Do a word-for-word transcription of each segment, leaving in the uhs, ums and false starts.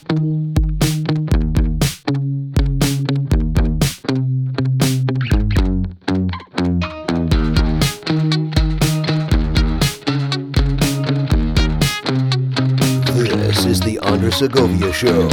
This is the Andres Segovia Show.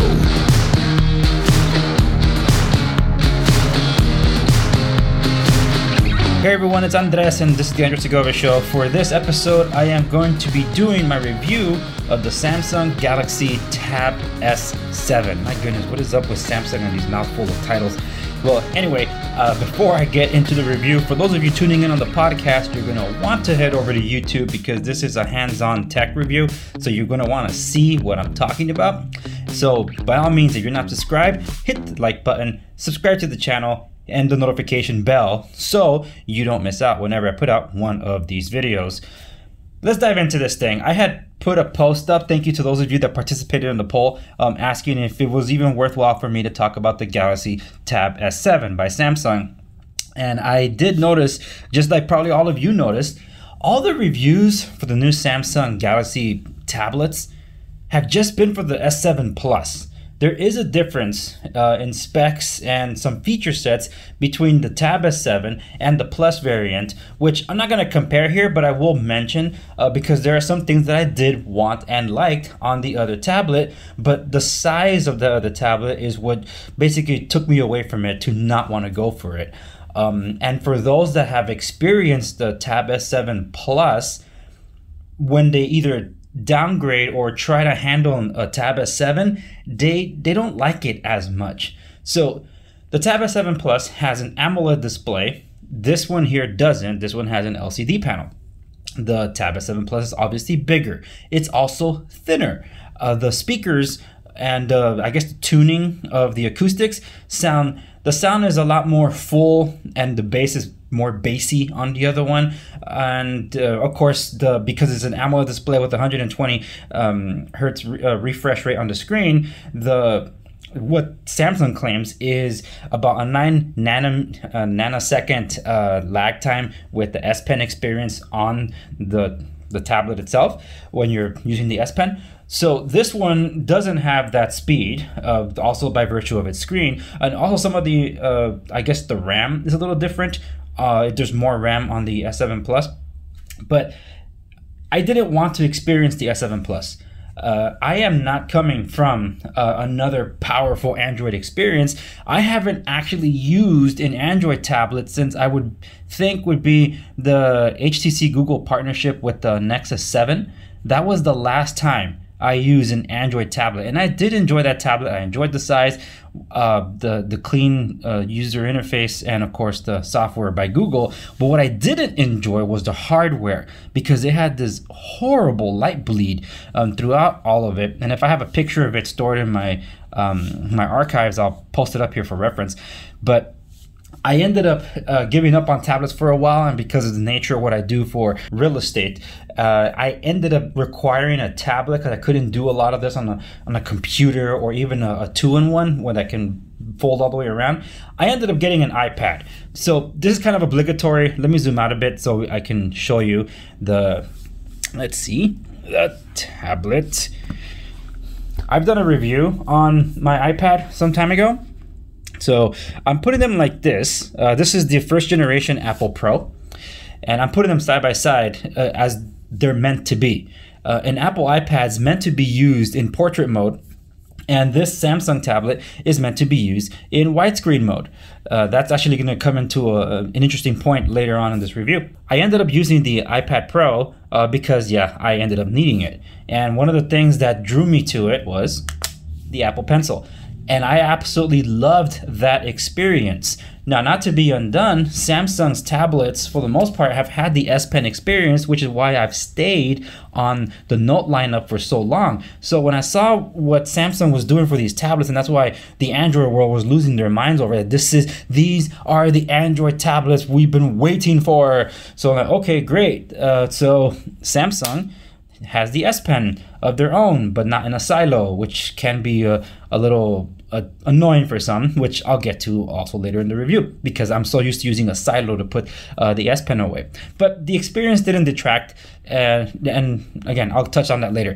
Hey everyone, it's Andres and this is the Andres Segovia Show. For this episode, I am going to be doing my review of the Samsung Galaxy Tab S seven. My goodness, what is up with Samsung and these mouthful of titles? Well, anyway, uh, before I get into the review, for those of you tuning in on the podcast, you're going to want to head over to YouTube because this is a hands-on tech review, so you're going to want to see what I'm talking about. So by all means, if you're not subscribed, hit the like button, subscribe to the channel, and the notification bell so you don't miss out whenever I put out one of these videos. Let's dive into this thing. I had put a post up, thank you to those of you that participated in the poll, um, asking if it was even worthwhile for me to talk about the Galaxy Tab S seven by Samsung. And I did notice, just like probably all of you noticed, all the reviews for the new Samsung Galaxy tablets have just been for the S seven Plus. There is a difference uh, in specs and some feature sets between the Tab S seven and the Plus variant, which I'm not going to compare here, but I will mention uh, because there are some things that I did want and liked on the other tablet, but the size of the other tablet is what basically took me away from it to not want to go for it. Um, and for those that have experienced the Tab S seven Plus, when they either downgrade or try to handle a Tab S seven, they they don't like it as much. So the Tab S seven Plus has an AMOLED display. This one here doesn't. This one has an L C D panel. The Tab S seven Plus is obviously bigger. It's also thinner. Uh, the speakers and uh, I guess the tuning of the acoustics sound, the sound is a lot more full and the bass is more bassy on the other one, and uh, of course the because it's an AMOLED display with one hundred twenty um, hertz re- uh, refresh rate on the screen, the what Samsung claims is about a nine nano, uh, nanosecond uh, lag time with the S Pen experience on the the tablet itself when you're using the S Pen. So this one doesn't have that speed, uh, also by virtue of its screen, and also some of the uh, I guess the RAM is a little different. Uh, there's more RAM on the S seven Plus, but I didn't want to experience the S seven Plus. Uh, I am not coming from uh, another powerful Android experience. I haven't actually used an Android tablet since I would think would be the H T C Google partnership with the Nexus seven. That was the last time I used an Android tablet, and I did enjoy that tablet. I enjoyed the size, uh, the the clean uh, user interface, and of course the software by Google. But what I didn't enjoy was the hardware, because it had this horrible light bleed um, throughout all of it. And if I have a picture of it stored in my um, my archives, I'll post it up here for reference. But I ended up uh, giving up on tablets for a while, and because of the nature of what I do for real estate, uh, I ended up requiring a tablet because I couldn't do a lot of this on a on a computer or even a, a two-in-one where that can fold all the way around. I ended up getting an iPad. So this is kind of obligatory. Let me zoom out a bit so I can show you the, let's see, the tablet. I've done a review on my iPad some time ago. So I'm putting them like this. Uh, this is the first generation Apple Pro, and I'm putting them side by side uh, as they're meant to be. Uh, an Apple iPad's meant to be used in portrait mode, and this Samsung tablet is meant to be used in widescreen mode. Uh, that's actually going to come into a, an interesting point later on in this review. I ended up using the iPad Pro uh, because, yeah, I ended up needing it. And one of the things that drew me to it was the Apple Pencil. And I absolutely loved that experience. Now, not to be undone, Samsung's tablets, for the most part, have had the S Pen experience, which is why I've stayed on the Note lineup for so long. So when I saw what Samsung was doing for these tablets, and that's why the Android world was losing their minds over it. This is, these are the Android tablets we've been waiting for. So I'm like, okay, great. Uh, so Samsung has the S Pen of their own, but not in a silo, which can be a, a little uh, annoying for some, which I'll get to also later in the review, because I'm so used to using a silo to put uh, the S Pen away. But the experience didn't detract, uh, and again, I'll touch on that later.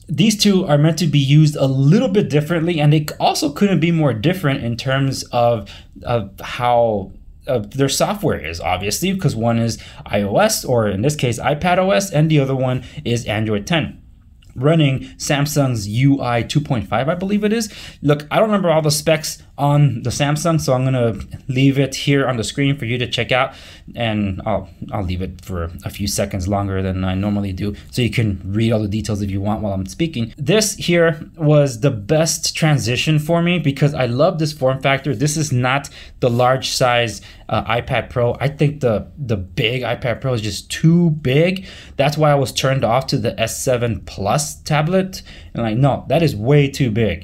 these two are meant to be used a little bit differently, and they also couldn't be more different in terms of, of how uh, their software is, obviously, because one is iOS, or in this case, iPadOS, and the other one is Android ten. Running Samsung's U I two point five, I believe it is. Look, I don't remember all the specs on the Samsung, so I'm gonna leave it here on the screen for you to check out, and I'll I'll leave it for a few seconds longer than I normally do, so you can read all the details if you want while I'm speaking. This here was the best transition for me because I love this form factor. This is not the large size uh, iPad Pro. I think the the big iPad Pro is just too big. That's why I was turned off to the S seven Plus tablet, and like, no, that is way too big.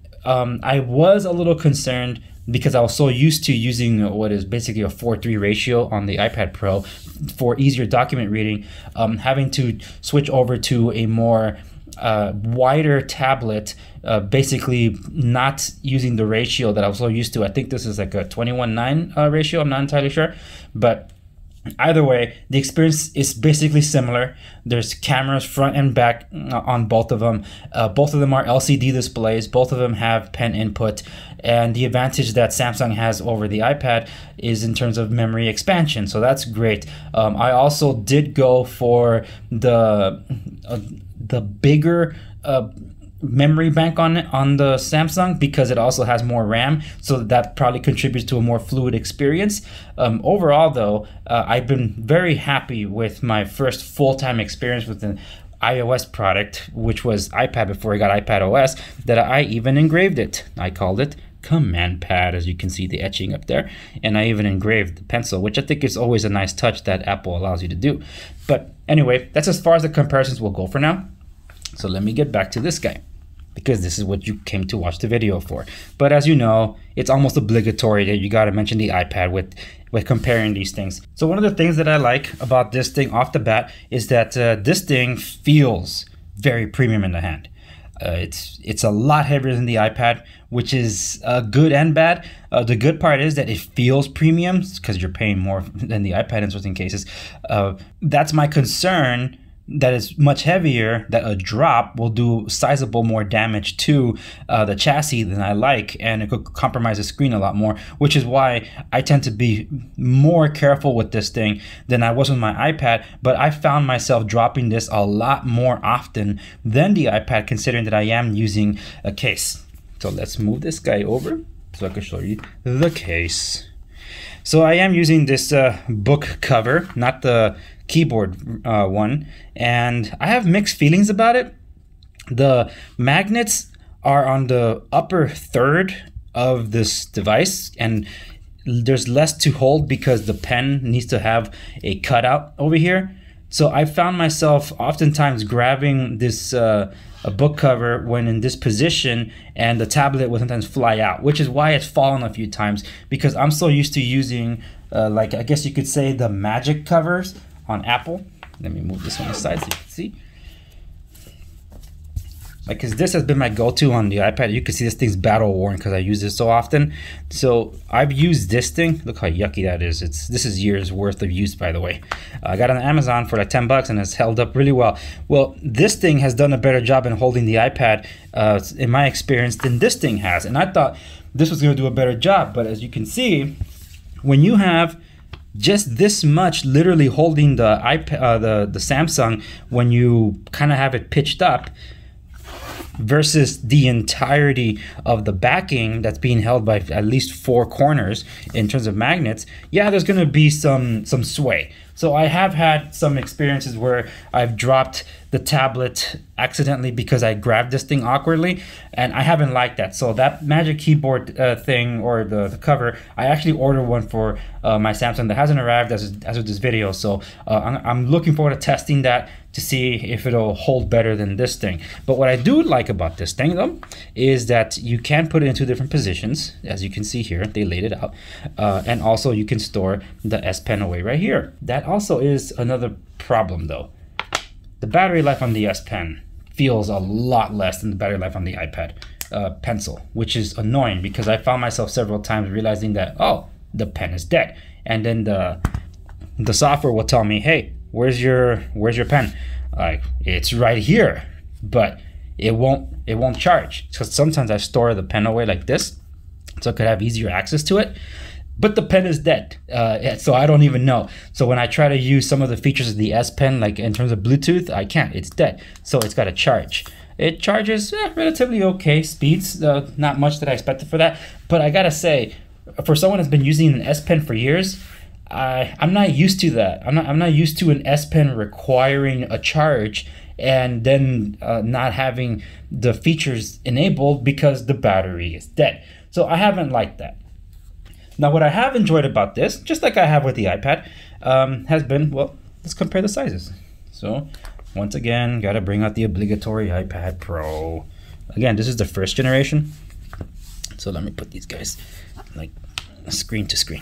Um, I was a little concerned because I was so used to using what is basically a four three ratio on the iPad Pro for easier document reading, um, having to switch over to a more uh, wider tablet, uh, basically not using the ratio that I was so used to. I think this is like a twenty-one nine uh, ratio, I'm not entirely sure, but either way, the experience is basically similar. There's cameras front and back on both of them. Uh, both of them are L C D displays. Both of them have pen input. And the advantage that Samsung has over the iPad is in terms of memory expansion. So that's great. Um, I also did go for the uh, the bigger uh, memory bank on it on the Samsung because it also has more RAM, so that probably contributes to a more fluid experience. Um, overall though, uh, I've been very happy with my first full-time experience with an iOS product, which was iPad before I got iPadOS, that I even engraved it. I called it Command Pad, as you can see the etching up there, and I even engraved the pencil, which I think is always a nice touch that Apple allows you to do. But anyway, that's as far as the comparisons will go for now. So let me get back to this guy, because this is what you came to watch the video for. But as you know, it's almost obligatory that you gotta mention the iPad with, with comparing these things. So one of the things that I like about this thing off the bat is that uh, this thing feels very premium in the hand. Uh, it's it's a lot heavier than the iPad, which is uh, good and bad. Uh, the good part is that it feels premium because you're paying more than the iPad in certain cases. Uh, that's my concern, that is much heavier, that a drop will do sizable more damage to uh, the chassis than I like, and it could compromise the screen a lot more, which is why I tend to be more careful with this thing than I was with my iPad. But I found myself dropping this a lot more often than the iPad, considering that I am using a case. So let's move this guy over so I can show you the case. So I am using this uh, book cover, not the keyboard uh, one, and I have mixed feelings about it. The magnets are on the upper third of this device, and there's less to hold because the pen needs to have a cutout over here. So I found myself oftentimes grabbing this uh, a book cover when in this position, and the tablet will sometimes fly out, which is why it's fallen a few times, because I'm so used to using uh, like, I guess you could say, the Magic covers on Apple. Let me move this on the side so you can see. Like, cause this has been my go-to on the iPad. You can see this thing's battle worn because I use it so often. So I've used this thing. Look how yucky that is. It's this is years worth of use, by the way. I got it on Amazon for like ten bucks, and it's held up really well. Well, this thing has done a better job in holding the iPad, uh, in my experience, than this thing has. And I thought this was going to do a better job, but as you can see, when you have just this much literally holding the iPad, uh, the the Samsung, when you kind of have it pitched up, versus the entirety of the backing that's being held by at least four corners in terms of magnets, yeah, there's going to be some some sway. So I have had some experiences where I've dropped the tablet accidentally because I grabbed this thing awkwardly, and I haven't liked that. So that Magic Keyboard uh, thing, or the, the cover, I actually ordered one for uh, my Samsung that hasn't arrived as, as of this video. So uh, I'm, I'm looking forward to testing that to see if it'll hold better than this thing. But what I do like about this thing though is that you can put it in two different positions. As you can see here, they laid it out. Uh, and also you can store the S Pen away right here. That also is another problem though. The battery life on the S Pen feels a lot less than the battery life on the iPad uh, Pencil, which is annoying because I found myself several times realizing that, oh, the pen is dead. And then the the software will tell me, hey, where's your where's your pen? Like, it's right here, but it won't it won't charge. Because sometimes I store the pen away like this, so I could have easier access to it. But the pen is dead, uh, so I don't even know. So when I try to use some of the features of the S Pen, like in terms of Bluetooth, I can't. It's dead. So it's got to charge. It charges eh, relatively okay speeds. Uh, not much that I expected for that. But I gotta say, for someone that's been using an S Pen for years, I I'm not used to that. I'm not I'm not used to an S Pen requiring a charge and then uh, not having the features enabled because the battery is dead. So I haven't liked that. Now, what I have enjoyed about this, just like I have with the iPad, um, has been, well, let's compare the sizes. So, once again, got to bring out the obligatory iPad Pro. Again, this is the first generation. So let me put these guys like screen to screen.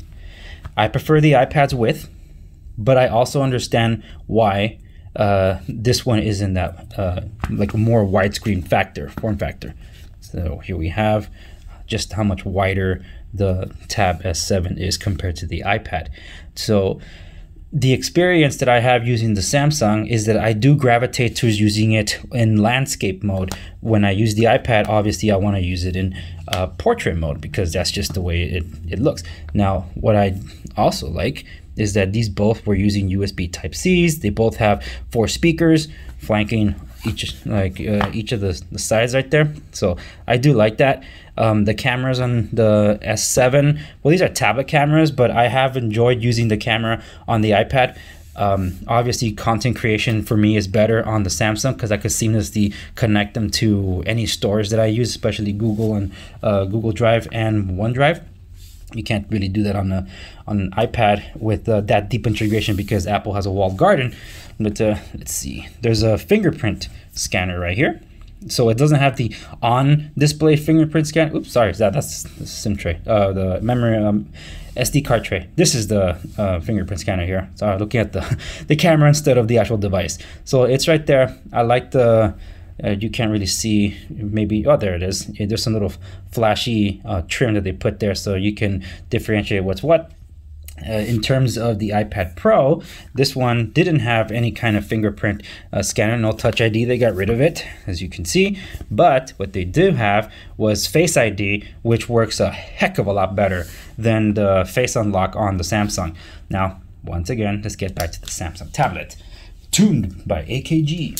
I prefer the iPad's width, but I also understand why uh, this one is in that uh, like more widescreen factor, form factor. So here we have just how much wider the Tab S seven is compared to the iPad. So the experience that I have using the Samsung is that I do gravitate to using it in landscape mode. When I use the iPad, obviously I want to use it in uh, portrait mode because that's just the way it, it looks. Now, what I also like is that these both were using U S B Type C's. They both have four speakers flanking each like uh, each of the, the sides right there. So I do like that. Um, the cameras on the S seven, well, these are tablet cameras, but I have enjoyed using the camera on the iPad. Um, obviously, content creation for me is better on the Samsung because I could seamlessly connect them to any stores that I use, especially Google and uh, Google Drive and OneDrive. You can't really do that on a on an iPad with uh, that deep integration because Apple has a walled garden. But uh, let's see, there's a fingerprint scanner right here. So it doesn't have the on-display fingerprint scan. Oops, sorry, that, that's the SIM tray, uh, the memory um, S D card tray. This is the uh, fingerprint scanner here. So I'm looking at the, the camera instead of the actual device. So it's right there. I like the, uh, you can't really see, maybe, oh, there it is. Yeah, there's some little flashy uh, trim that they put there so you can differentiate what's what. Uh, in terms of the iPad Pro, this one didn't have any kind of fingerprint uh, scanner, no Touch I D. They got rid of it, as you can see. But what they do have was Face I D, which works a heck of a lot better than the Face Unlock on the Samsung. Now, once again, let's get back to the Samsung tablet. Tuned by A K G.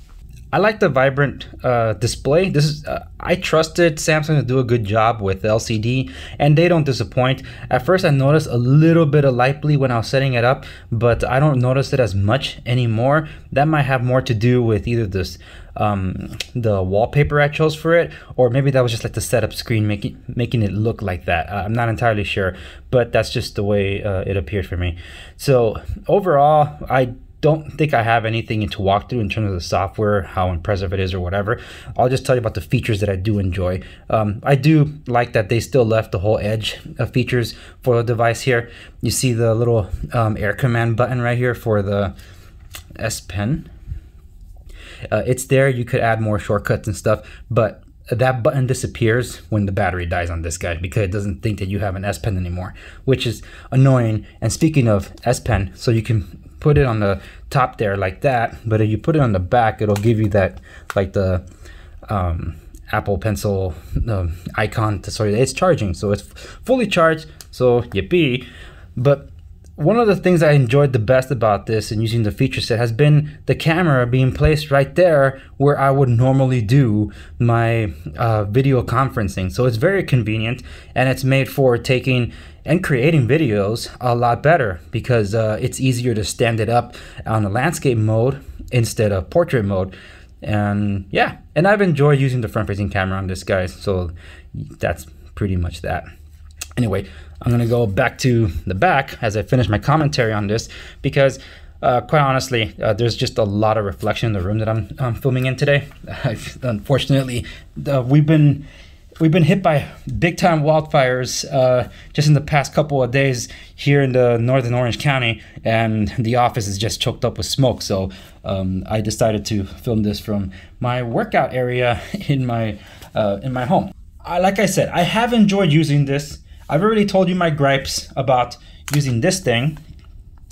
I like the vibrant uh, display. This is uh, I trusted Samsung to do a good job with L C D, and they don't disappoint. At first, I noticed a little bit of light bleed when I was setting it up, but I don't notice it as much anymore. That might have more to do with either this um, the wallpaper I chose for it, or maybe that was just like the setup screen making making it look like that. Uh, I'm not entirely sure, but that's just the way uh, it appeared for me. So overall, I don't think I have anything to walk through in terms of the software, how impressive it is or whatever. I'll just tell you about the features that I do enjoy. Um, I do like that they still left the whole edge of features for the device here. You see the little um, air command button right here for the S Pen. Uh, it's there. You could add more shortcuts and stuff, but that button disappears when the battery dies on this guy because it doesn't think that you have an S Pen anymore, which is annoying. And speaking of S Pen, so you can put it on the top there like that, but if you put it on the back, it'll give you that like the um, Apple Pencil um, icon to sorry it's charging, so it's fully charged, so yippee. But one of the things I enjoyed the best about this and using the feature set has been the camera being placed right there where I would normally do my uh, video conferencing. So it's very convenient, and it's made for taking and creating videos a lot better because uh, it's easier to stand it up on the landscape mode instead of portrait mode. And yeah, and I've enjoyed using the front-facing camera on this guy, so that's pretty much that. Anyway, I'm gonna go back to the back as I finish my commentary on this because uh, quite honestly, uh, there's just a lot of reflection in the room that I'm, I'm filming in today. Unfortunately, uh, we've been We've been hit by big time wildfires uh, just in the past couple of days here in the northern Orange County, and the office is just choked up with smoke. So um, I decided to film this from my workout area in my uh, in my home. I, like I said, I have enjoyed using this. I've already told you my gripes about using this thing.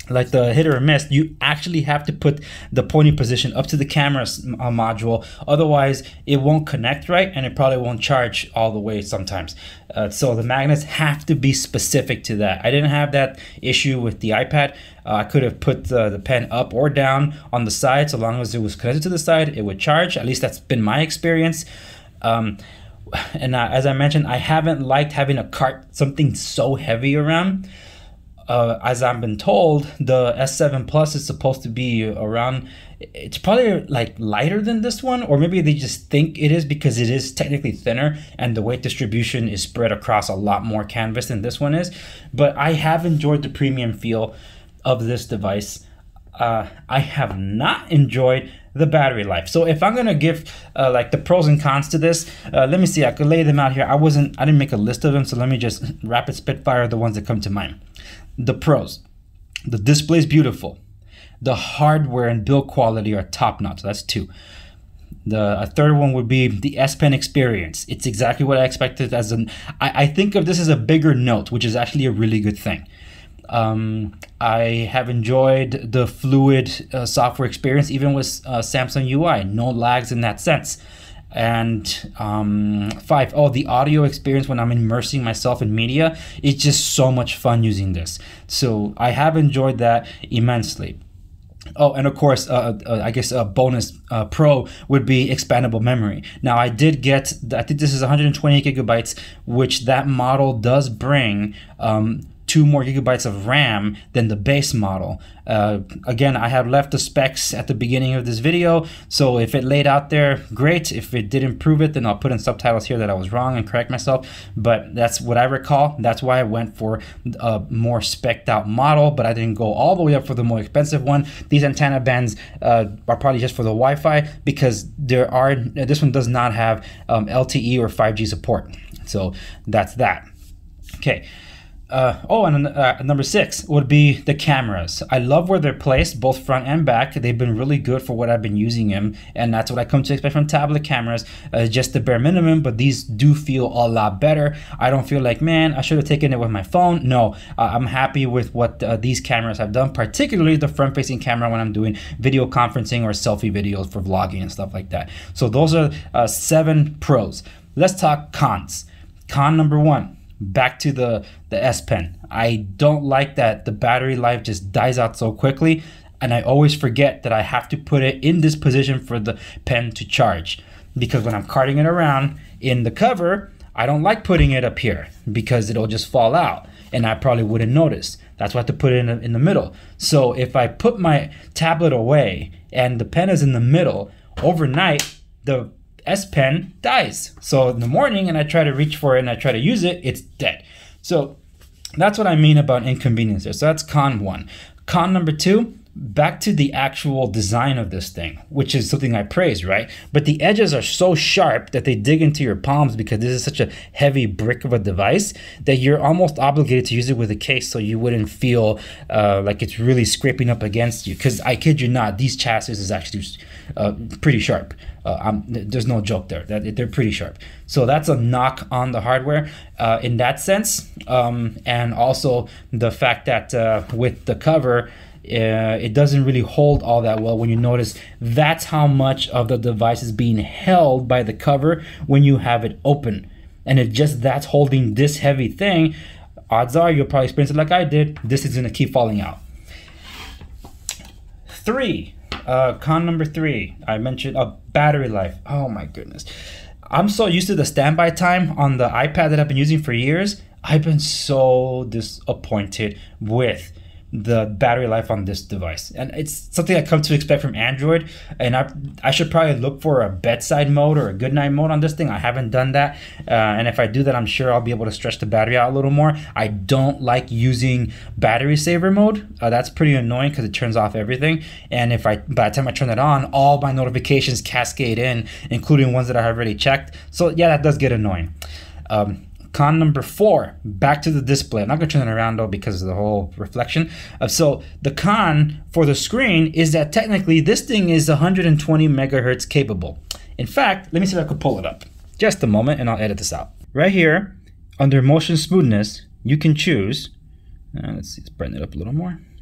like the hit or miss, you actually have to put the pointing position up to the camera uh, module. Otherwise, it won't connect right, and it probably won't charge all the way sometimes. Uh, so the magnets have to be specific to that. I didn't have that issue with the iPad. Uh, I could have put the, the pen up or down on the side. So long as it was connected to the side, it would charge. At least that's been my experience. Um, and uh, as I mentioned, I haven't liked having a cart, something so heavy around. Uh, as I've been told, the S seven Plus is supposed to be around, it's probably like lighter than this one, or maybe they just think it is because it is technically thinner and the weight distribution is spread across a lot more canvas than this one is. But I have enjoyed the premium feel of this device. Uh, I have not enjoyed the battery life. So if I'm gonna give uh, like the pros and cons to this, uh, let me see, I could lay them out here. I wasn't, I didn't make a list of them, so let me just rapid spitfire the ones that come to mind. The pros: the display is beautiful. The hardware and build quality are top notch. That's two. The a third one would be the S Pen experience. It's exactly what I expected. As an, I, I think of this as a bigger Note, which is actually a really good thing. Um, I have enjoyed the fluid uh, software experience, even with uh, Samsung U I. No lags in that sense. And um, five, oh, the audio experience when I'm immersing myself in media, it's just so much fun using this. So I have enjoyed that immensely. Oh, and of course, uh, uh, I guess a bonus uh, pro would be expandable memory. Now, I did get, I think this is one hundred twenty gigabytes, which that model does bring um, two more gigabytes of RAM than the base model. Uh, again, I have left the specs at the beginning of this video, so if it laid out there, great. If it didn't prove it, then I'll put in subtitles here that I was wrong and correct myself. But that's what I recall. That's why I went for a more spec'd out model, but I didn't go all the way up for the more expensive one. These antenna bands uh, are probably just for the Wi-Fi, because there are, this one does not have um, L T E or five G support. So that's that. Okay. Uh, oh, and uh, number six would be the cameras. I love where they're placed, both front and back. They've been really good for what I've been using them, and that's what I come to expect from tablet cameras, uh, just the bare minimum, but these do feel a lot better. I don't feel like, man, I should have taken it with my phone. No, uh, I'm happy with what uh, these cameras have done, particularly the front-facing camera when I'm doing video conferencing or selfie videos for vlogging and stuff like that. So those are uh, seven pros. Let's talk cons. Con number one. Back to the, the S Pen. I don't like that the battery life just dies out so quickly, and I always forget that I have to put it in this position for the pen to charge, because when I'm carting it around in the cover, I don't like putting it up here because it'll just fall out and I probably wouldn't notice. That's why I have to put it in, in the middle. So if I put my tablet away and the pen is in the middle, overnight the S Pen dies. So in the morning, and I try to reach for it and I try to use it, it's dead. So that's what I mean about inconvenience there. So that's con one. Con number two, back to the actual design of this thing, which is something I praise, right? But the edges are so sharp that they dig into your palms, because this is such a heavy brick of a device that you're almost obligated to use it with a case, so you wouldn't feel uh, like it's really scraping up against you. Because I kid you not, these chassis is actually uh, pretty sharp. Uh, I'm, there's no joke there. That they're pretty sharp. So that's a knock on the hardware uh, in that sense. Um, and also the fact that uh, with the cover, Uh, it doesn't really hold all that well. When you notice, that's how much of the device is being held by the cover when you have it open. And if just that's holding this heavy thing, odds are you'll probably experience it like I did. This is gonna keep falling out. Three, uh, con number three, I mentioned uh, battery life. Oh my goodness. I'm so used to the standby time on the iPad that I've been using for years. I've been so disappointed with the battery life on this device, and it's something I come to expect from Android. And I I should probably look for a bedside mode or a goodnight mode on this thing. I haven't done that, uh, and if I do that, I'm sure I'll be able to stretch the battery out a little more. I don't like using battery saver mode. Uh, that's pretty annoying because it turns off everything, and if I by the time I turn it on, all my notifications cascade in, including ones that I have already checked. So yeah, that does get annoying. Um, Con number four, back to the display. I'm not gonna turn it around though because of the whole reflection. Uh, so the con for the screen is that technically this thing is one hundred twenty megahertz capable. In fact, let me see if I could pull it up. Just a moment and I'll edit this out. Right here, under motion smoothness, you can choose, uh, let's see, let's brighten it up a little more.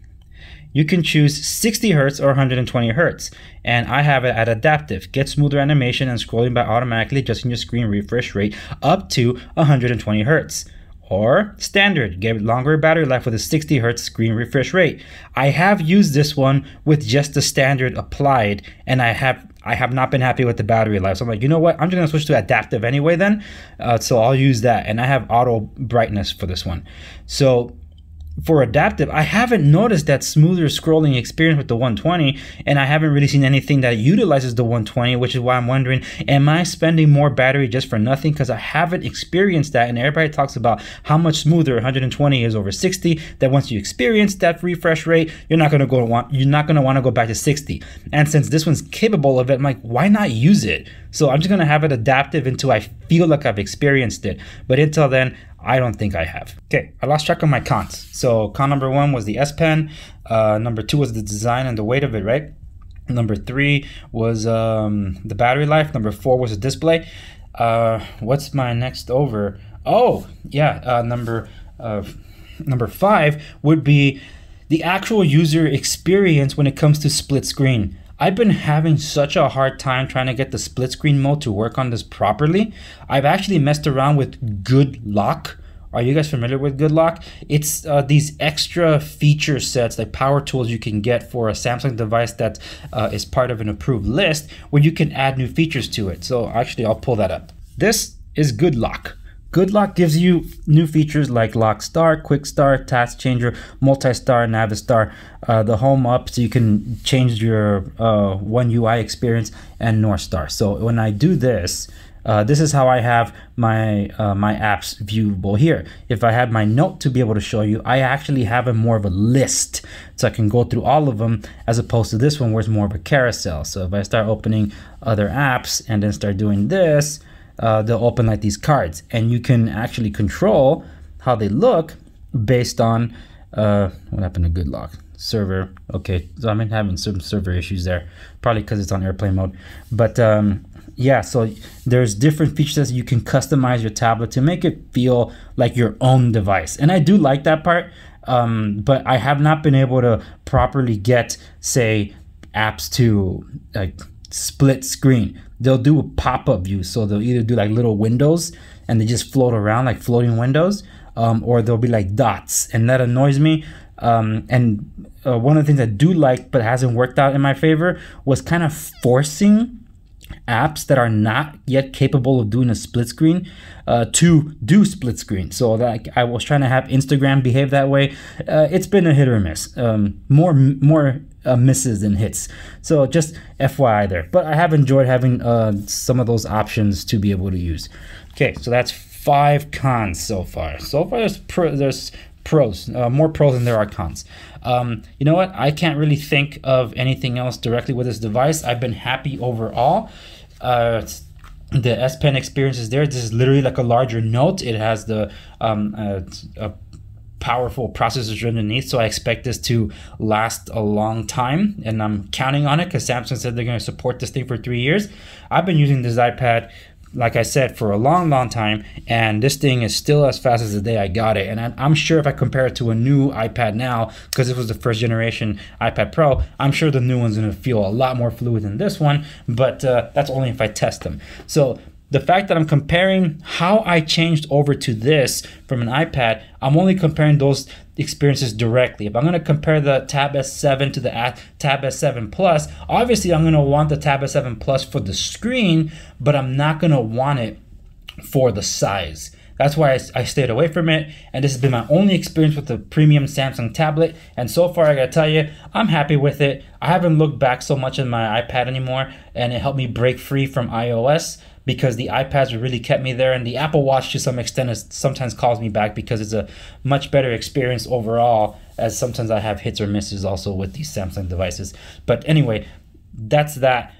You can choose sixty hertz or one hundred twenty hertz, and I have it at adaptive. Get smoother animation and scrolling by automatically adjusting your screen refresh rate up to one hundred twenty hertz. Or standard, get longer battery life with a sixty hertz screen refresh rate. I have used this one with just the standard applied, and I have I have not been happy with the battery life. So I'm like, you know what? I'm just gonna switch to adaptive anyway then. Uh, so I'll use that, and I have auto brightness for this one. So for adaptive, I haven't noticed that smoother scrolling experience with the one twenty, and I haven't really seen anything that utilizes the one twenty, which is why I'm wondering, am I spending more battery just for nothing? Because I haven't experienced that, and everybody talks about how much smoother one hundred twenty is over sixty, that once you experience that refresh rate, you're not gonna go want you're not gonna want to go back to sixty. And since this one's capable of it, I'm like, why not use it? So I'm just gonna have it adaptive until I feel like I've experienced it. But until then, I don't think I have. Okay, I lost track of my cons. So con number one was the S Pen. Uh, number two was the design and the weight of it, right? Number three was um, the battery life. Number four was the display. Uh, what's my next over? Oh, yeah, uh, number uh, number five would be the actual user experience when it comes to split screen. I've been having such a hard time trying to get the split screen mode to work on this properly. I've actually messed around with Good Lock. Are you guys familiar with Good Lock? It's uh, these extra feature sets, like power tools you can get for a Samsung device that uh, is part of an approved list, where you can add new features to it. So actually, I'll pull that up. This is Good Lock. Good Lock gives you new features like Lock Start, Quick Start, Task Changer, Multi-Star, Navistar, uh, the Home Up, so you can change your uh, One U I experience, and North Star. So when I do this, uh, this is how I have my uh, my apps viewable here. If I had my note to be able to show you, I actually have a more of a list, so I can go through all of them, as opposed to this one where it's more of a carousel. So if I start opening other apps and then start doing this, Uh, they'll open like these cards, and you can actually control how they look based on uh, what happened to Good Lock server. Okay, so I'm having some server issues there, probably because it's on airplane mode. But um, yeah, so there's different features you can customize your tablet to make it feel like your own device, and I do like that part. Um, but I have not been able to properly get, say, apps to like split screen. They'll do a pop-up view, so they'll either do like little windows and they just float around like floating windows, um, or they'll be like dots, and that annoys me. Um, and uh, one of the things I do like but hasn't worked out in my favor was kind of forcing apps that are not yet capable of doing a split screen uh, to do split screen. So that I was trying to have Instagram behave that way. Uh, it's been a hit or miss. Um, more more uh, misses than hits. So just F Y I there. But I have enjoyed having uh, some of those options to be able to use. Okay, so that's five cons so far. So far there's pro, there's pros, uh, more pros than there are cons. Um, you know what? I can't really think of anything else directly with this device. I've been happy overall. Uh, the S Pen experience is there. This is literally like a larger Note. It has the um, uh, a powerful processors underneath, so I expect this to last a long time, and I'm counting on it because Samsung said they're going to support this thing for three years. I've been using this iPad, like I said, for a long, long time, and this thing is still as fast as the day I got it. And I'm sure if I compare it to a new iPad now, because this was the first generation iPad Pro, I'm sure the new one's going to feel a lot more fluid than this one, but uh, that's only if I test them. So the fact that I'm comparing how I changed over to this from an iPad, I'm only comparing those experiences directly. If I'm going to compare the Tab S seven to the Tab S seven Plus, obviously I'm going to want the Tab S seven Plus for the screen, but I'm not going to want it for the size. That's why I, I stayed away from it, and this has been my only experience with the premium Samsung tablet, and so far I gotta tell you, I'm happy with it. I haven't looked back so much on my iPad anymore, and it helped me break free from iOS, because the iPads really kept me there, and the Apple Watch to some extent is, sometimes calls me back because it's a much better experience overall, as sometimes I have hits or misses also with these Samsung devices. But anyway, that's that.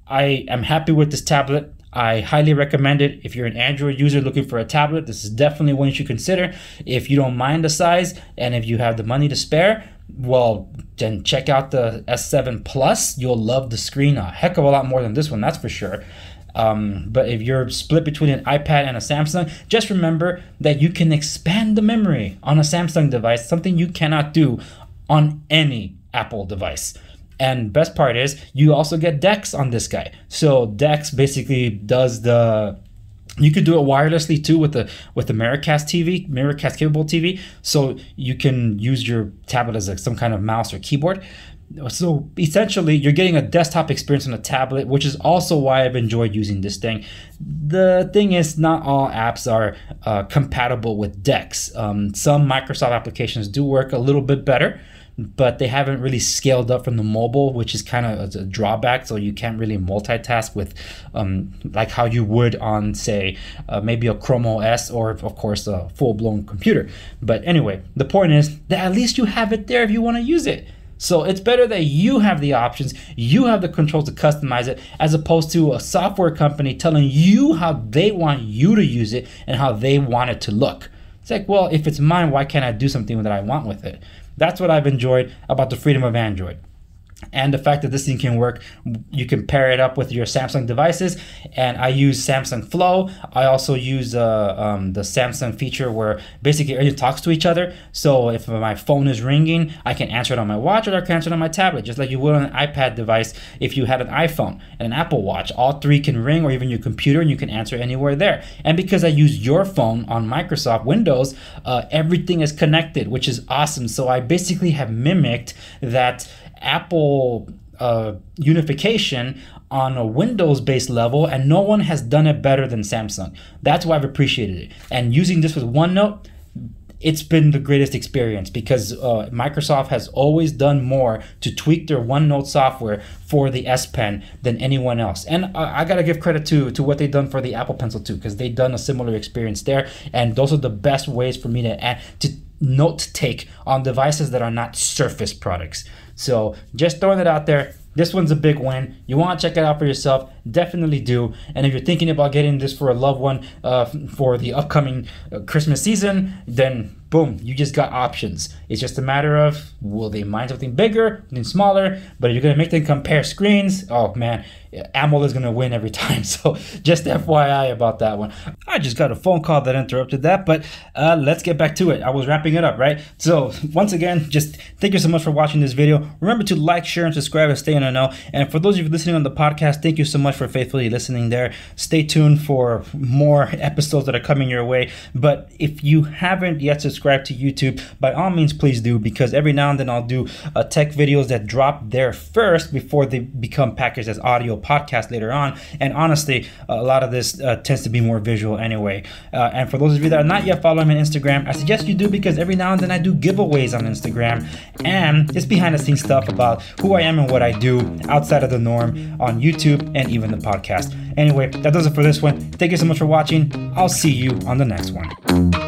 I am happy with this tablet. I highly recommend it. If you're an Android user looking for a tablet, this is definitely one you should consider. If you don't mind the size, and if you have the money to spare, well, then check out the S seven Plus. You'll love the screen a heck of a lot more than this one, that's for sure. Um, but if you're split between an iPad and a Samsung, just remember that you can expand the memory on a Samsung device, something you cannot do on any Apple device. And best part is you also get DeX on this guy. So DeX basically does the, you could do it wirelessly too with the with the Miracast T V, Miracast capable T V. So you can use your tablet as like some kind of mouse or keyboard. So essentially you're getting a desktop experience on a tablet, which is also why I've enjoyed using this thing. The thing is, not all apps are uh, compatible with DeX. Um, some Microsoft applications do work a little bit better, but they haven't really scaled up from the mobile, which is kind of a drawback. So you can't really multitask with um, like how you would on, say, uh, maybe a Chrome O S or, of course, a full-blown computer. But anyway, the point is that at least you have it there if you want to use it. So it's better that you have the options, you have the control to customize it, as opposed to a software company telling you how they want you to use it and how they want it to look. It's like, well, if it's mine, why can't I do something that I want with it? That's what I've enjoyed about the freedom of Android. And the fact that this thing can work, you can pair it up with your Samsung devices. And I use Samsung Flow. I also use uh, um, the Samsung feature where basically everything talks to each other. So if my phone is ringing, I can answer it on my watch or I can answer it on my tablet, just like you would on an iPad device if you had an iPhone and an Apple Watch. All three can ring, or even your computer, and you can answer anywhere there. And because I use your phone on Microsoft Windows, uh, everything is connected, which is awesome. So I basically have mimicked that Apple uh, unification on a Windows-based level, and no one has done it better than Samsung. That's why I've appreciated it. And using this with OneNote, it's been the greatest experience because uh, Microsoft has always done more to tweak their OneNote software for the S Pen than anyone else. And uh, I gotta give credit to to what they've done for the Apple Pencil too, because they've done a similar experience there. And those are the best ways for me to add, to note take on devices that are not Surface products. So just throwing it out there. This one's a big win. You want to check it out for yourself, definitely do. And if you're thinking about getting this for a loved one uh, for the upcoming uh, Christmas season, then boom, you just got options. It's just a matter of, will they mind something bigger, something smaller? But if you're going to make them compare screens, oh man, AMOLED is going to win every time. So just F Y I about that one. I just got a phone call that interrupted that, but uh, let's get back to it. I was wrapping it up, right? So once again, just thank you so much for watching this video. Remember to like, share, and subscribe and stay in the know. And for those of you listening on the podcast, thank you so much for faithfully listening there. Stay tuned for more episodes that are coming your way. But if you haven't yet subscribed to YouTube, by all means, please do, because every now and then I'll do uh, tech videos that drop there first before they become packaged as audio podcast later on. And honestly, a lot of this uh, tends to be more visual anyway. Uh, and for those of you that are not yet following me on Instagram, I suggest you do, because every now and then I do giveaways on Instagram, and it's behind the scenes stuff about who I am and what I do outside of the norm on YouTube and even the podcast. Anyway, that does it for this one. Thank you so much for watching. I'll see you on the next one.